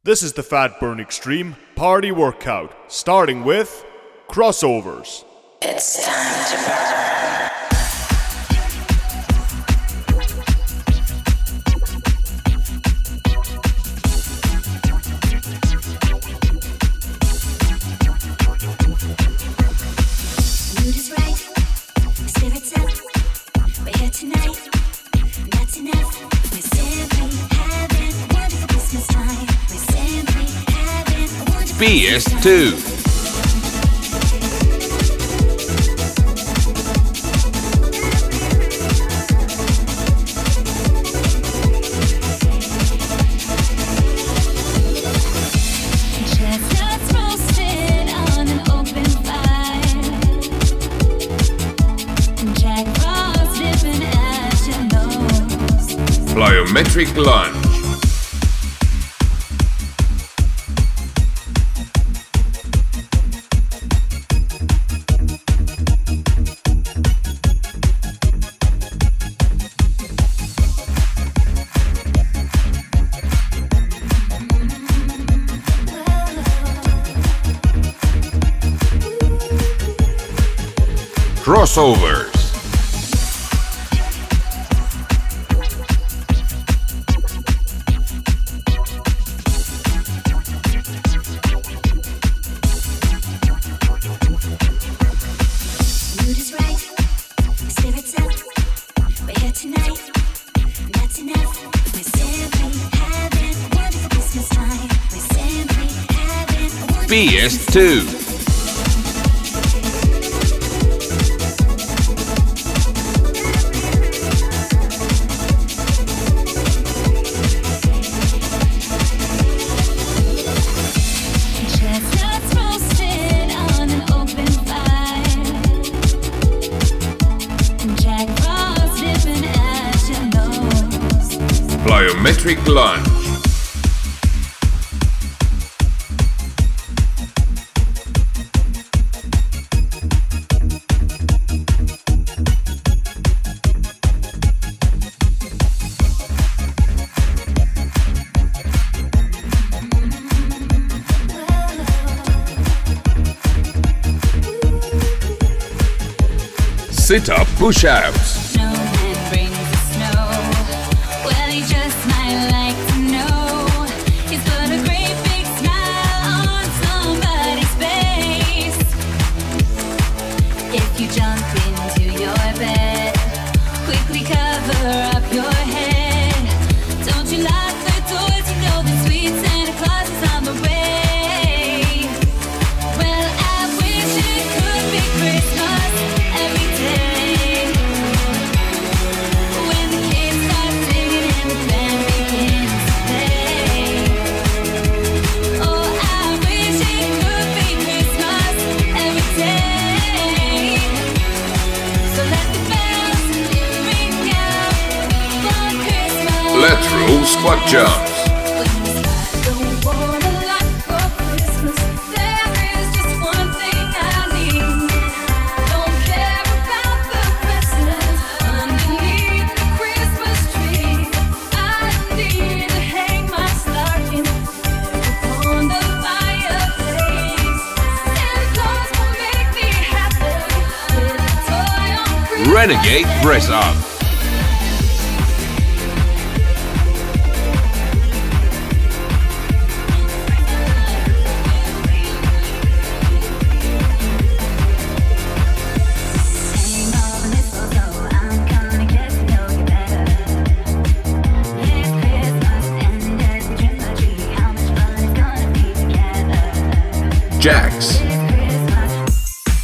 This is the Fat Burn Extreme party workout, starting with crossovers. It's time to burn. Mood is right, spirits up. We're here tonight, that's enough. We're simply having a wonderful Christmas time. We're simply having a wonderful BS2. chestnuts roasted on an open fire. Jack Frost dipping at your nose. Plyometric lunge. Crossovers. Mood is right, spirits up. We're here tonight, that's enough. We're simply having a wonderful Christmas time. We're simply having a wonderful BS2. chestnuts roasted on an open fire. Jack Frost dipping at your nose. Plyometric lunge. Sit-up push-ups. Snowman brings the snow. Well, he just might like to know. He's put a great big smile on somebody's face. If you jump into your bed, quickly cover up your head. Don't you lock the doors, you know the sweet Santa Claus is on the way. Well, I wish it could be Christmas every day. When the kids start singing and the band begins to play. Oh, I wish it could be Christmas every day. So let the bells ring out for Christmas. Lateral squat jumps. Don't want a lot for Christmas. There is just one thing I need. Don't care about the presents underneath the Christmas tree. I need to hang my stocking on the fireplace. Santa Claus will make me happy with a toy on Christmas. Renegade press up. Hang all the mistletoe, I'm gonna get to know you better. It's Christmas and there's a trim a tree. How much fun it's gonna be together. Jacks. It's Christmas.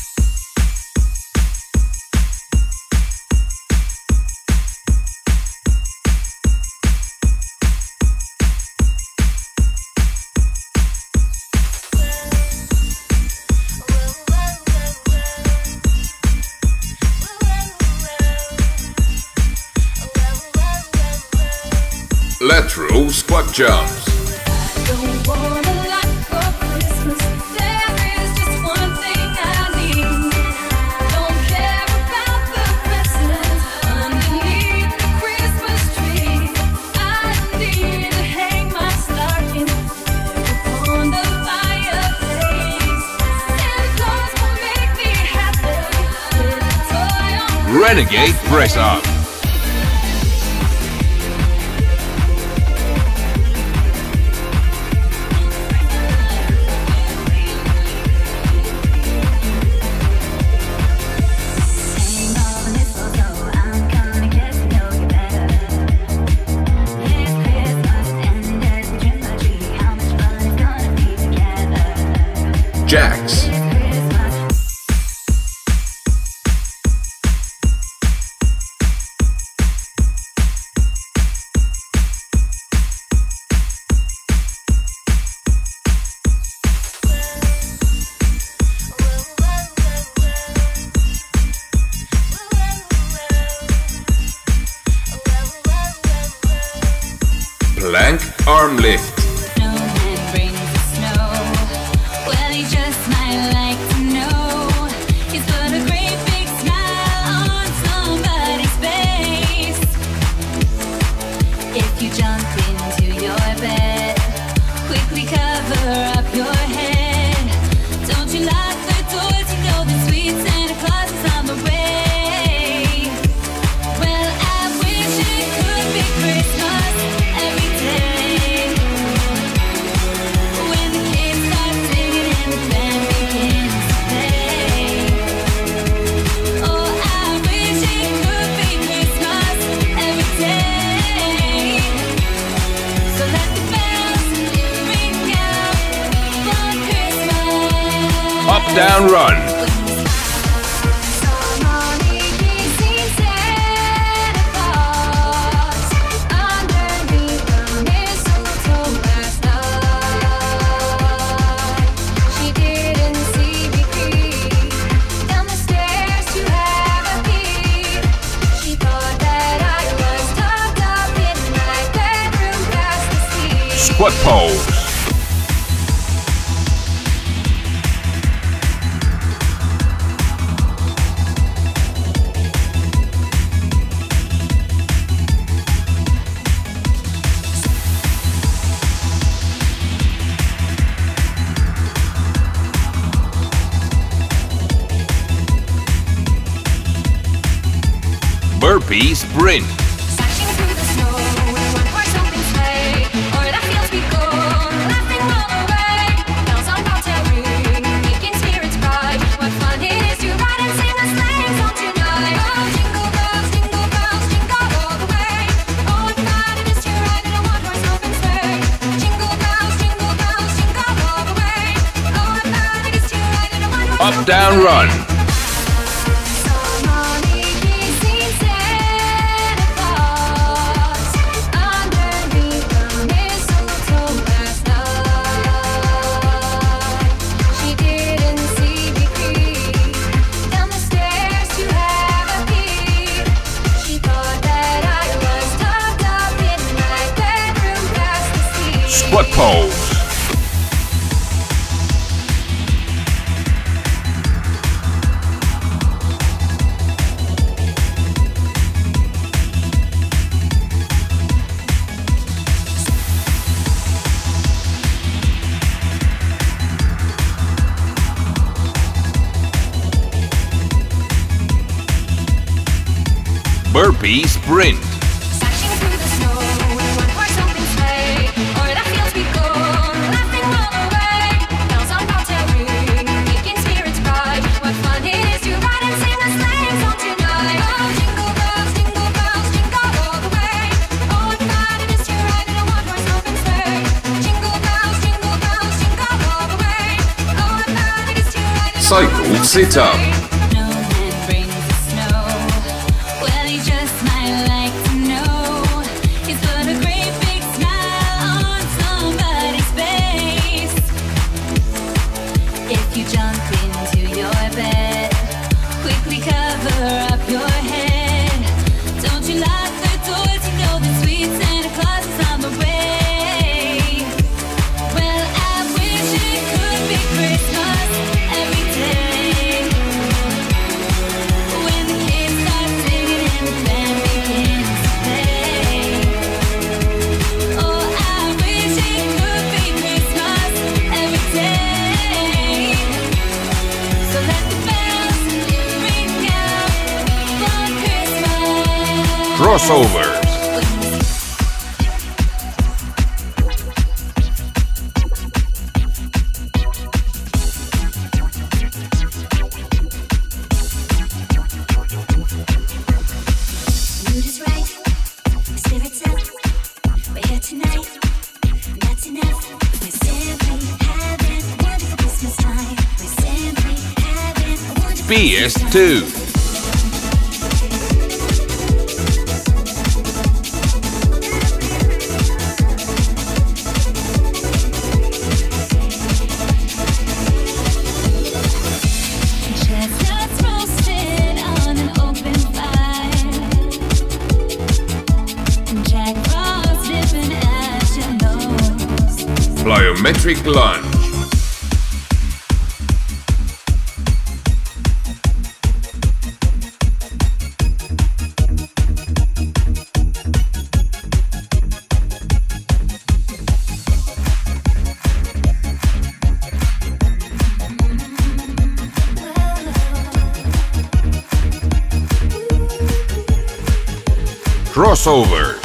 Lateral squat jumps. Don't want a lot for Christmas. There is just one thing I need. Don't care about the presents underneath the Christmas tree. I need to hang my stocking Renegade Press Up. Jax. Plank arm lift. Snowman brings the snow. Well, he just might like to know. He's put a great big smile on somebody's face. If you jump into your bed, quickly cover up your head. Don't you lock the doors? You know the sweet Santa Claus is on the way. Well, I wish it could be Christmas every day. When the kids start singing and the band begins to play. Oh, I wish it could be Christmas every day. So let the bells ring out for Christmas. Up, down, run. Squat pose. Burpee sprint. Sashing through the snow with one horse open sleigh. O'er the fields we go, laughing all the way. Bells on bobtail ring, making spirits bright. What fun it is to ride and sing a sleighing song tonight. Oh, jingle bells, jingle all the way. Oh, what fun it is to ride in a one-horse open sleigh. Jingle bells, jingle all the way. Oh, what fun it is to ride in a one-horse Up, down, run. Squat pose. Burpee sprint. Sashing through the snow with one horse open sleigh. O'er the fields we go, laughing all the way. Bells on bobtail ring, making spirits bright. What fun it is to ride and sing a sleighing song tonight. Oh, jingle all the way. Oh, what fun it is to ride in a one-horse open sleigh. Jingle bells, all the way. Oh, what fun it is to ride in a Cycle sit up. Snowman brings the snow. Well, he just might like to know. He's put a great big smile on somebody's face. If you jump into your bed, quickly cover up your head. Don't you lock the doors? You know the sweet Santa Claus is on the way. Well, I wish it could be Christmas every day. Crossovers. Mood is right, spirits up. We're here tonight, that's enough. We're simply having a wonderful Christmas time. We're simply having a wonderful PS2. Chestnuts roasted on an open fire. Jack Frost dipping at your nose. Plyometric lunge. Crossovers.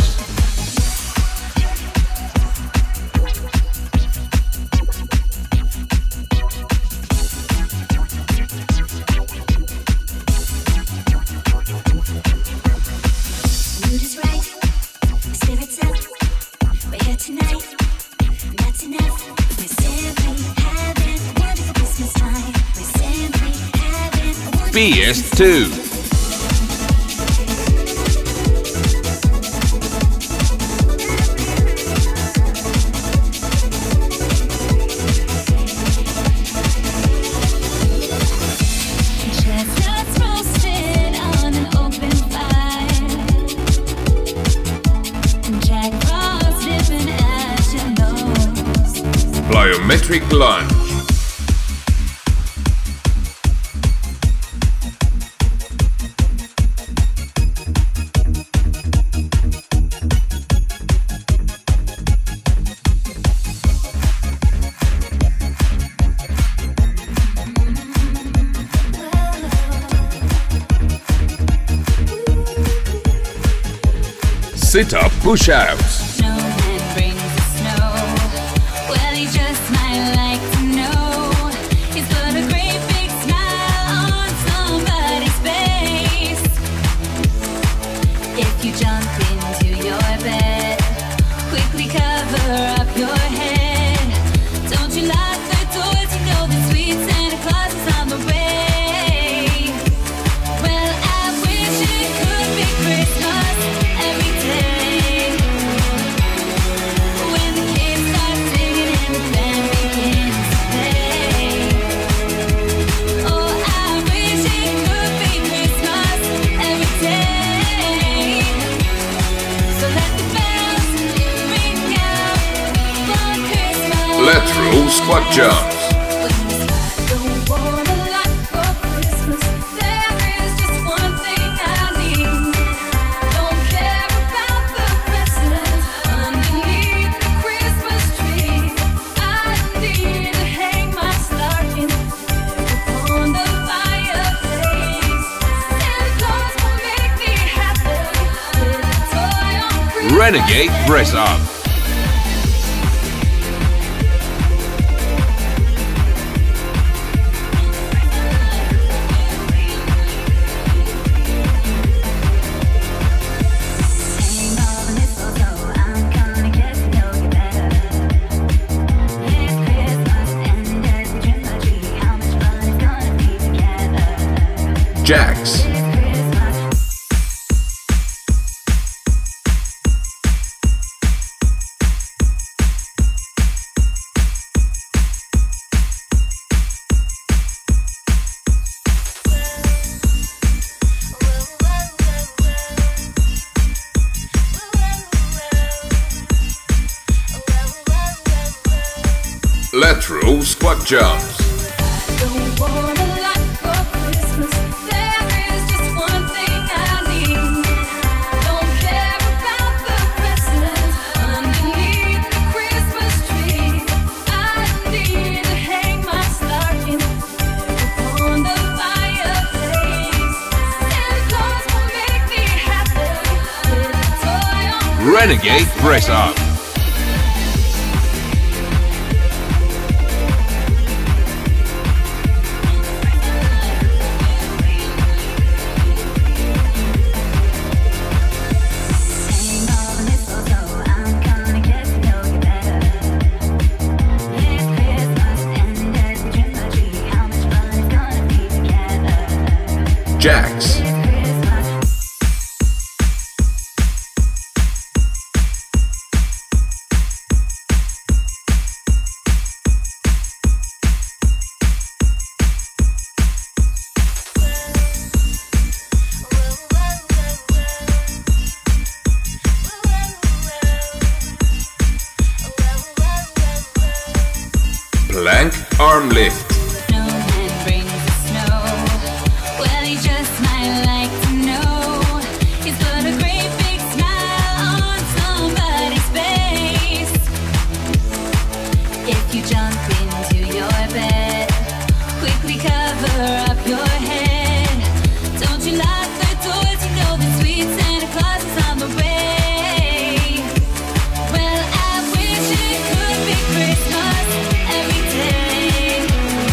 Mood is right, spirits up. We're here tonight, that's enough. We're simply having a wonderful Christmas time. We're simply having a wonderful PS2. Chestnuts roasted on an open fire. Jack Frost dipping at your nose. Plyometric lunge. Sit-up push-ups. Snowman brings the snow. Well, he just might like to know. He's put a great big smile on somebody's face. If you jump into your bed, quickly cover up your head. Don't you lock the doors? You know the sweet Santa Claus is on the way. Well, I wish it could be Christmas every day. When the kids start singing and the band begins to play. Oh, I wish it could be Christmas every day. So let the bells ring out for Christmas. Lateral squat jumps. Don't want a lot for Christmas. There is just one thing I need. Don't care about the presents underneath the Christmas tree. I need to hang my stocking upon the fireplace. Santa Claus will make me happy with a toy on Christmas. Renegade press up. Hang all the mistletoe, I'm gonna get to know you better. It's Christmas and there's a trim the tree. How much fun it's gonna be together. Jacks. It's Christmas. Lateral squat jumps. Don't want a lot for Christmas. There is just one thing I need. Don't care about the presents underneath the Christmas tree. I need to hang my stocking upon the fireplace. Santa Claus will make me happy with Renegade Press Up. Jax. Plank arm lift. Snowman brings the snow. Well, he just might like to know. He's put a great big smile on somebody's face. If you jump into your bed, quickly cover up your head. Don't you lock the doors? You know the sweet Santa Claus is on the way. Well, I wish it could be Christmas every day.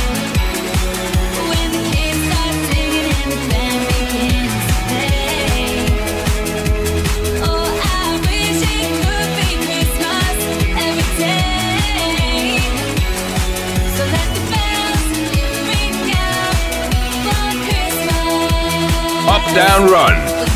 When the kids start singing and the band begins to play. Oh, I wish it could be Christmas every day. So let the bells ring out for Christmas. Up, down, run.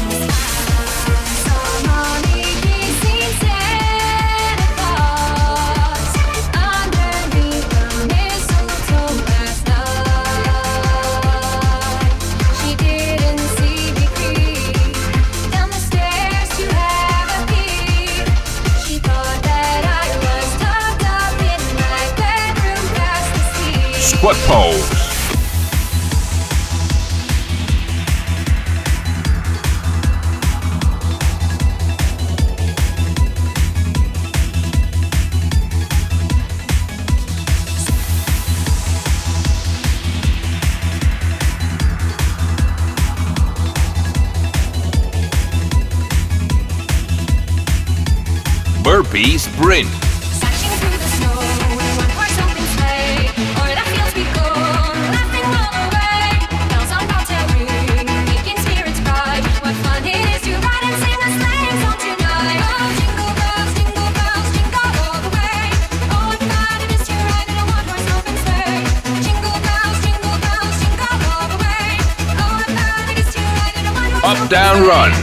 Squat pose. Burpee sprint. Dashing through the snow in one horse open sleigh. O'er the fields we go, laughing all the way. Bells on bobtail ring, making spirits bright. What fun it is to ride and sing a sleighing song tonight. Oh, jingle bells, jingle all the way. Oh, what fun it is to ride in a one horse open sleigh. Jingle bells, jingle all the way. Oh, what fun it is to ride in a one horse Up, down, run.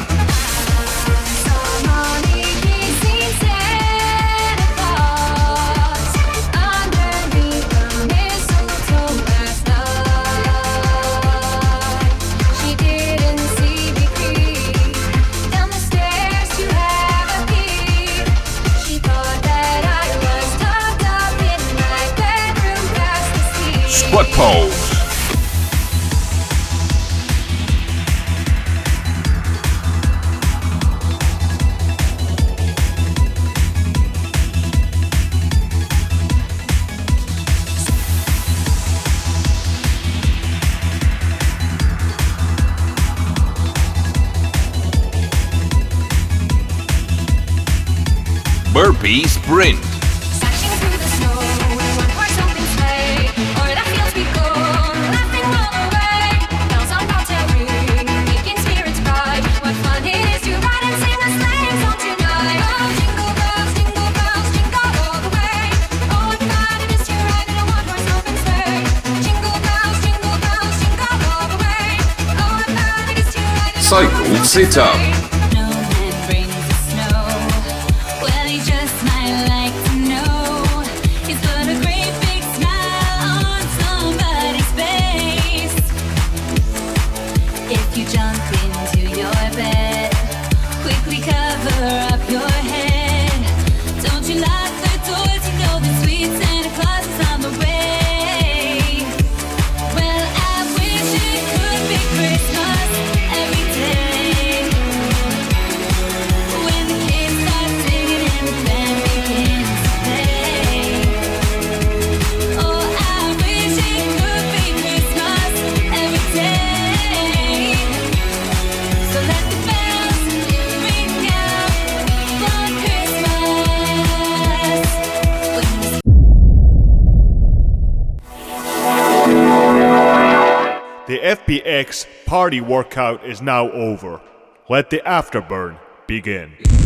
Squat pose. Burpee sprint. Dashing through the snow in one horse open sleigh. O'er the fields we go, laughing all the way. Bells on bobtail ring, making spirits bright. What fun it is to ride and sing a sleighing song tonight. Oh, jingle all the way. Oh, what fun it is to ride in a one horse open sleigh. Jingle all the way. Oh, what fun it is to ride in a Cycle sit up. Snowman brings the snow. Well, he just might like to know. He's put a great big smile on somebody's face. If you jump into your bed, quickly cover up your head. Don't you lock the doors? You know the sweet Santa Claus is on the way. Well, I wish it could be Christmas every day. FBX party workout is now over. Let the afterburn begin.